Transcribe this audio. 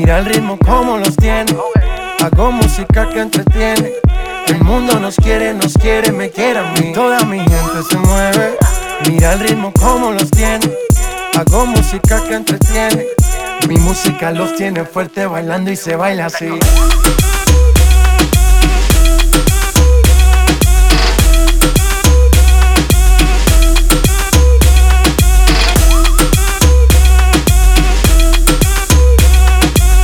Mira el ritmo como los tiene. Hago música que entretiene. El mundo nos quiere, me quiere a mí. Toda mi gente se mueve. Mira el ritmo como los tiene. Hago música que entretiene. Mi música los tiene fuerte bailando y se baila así.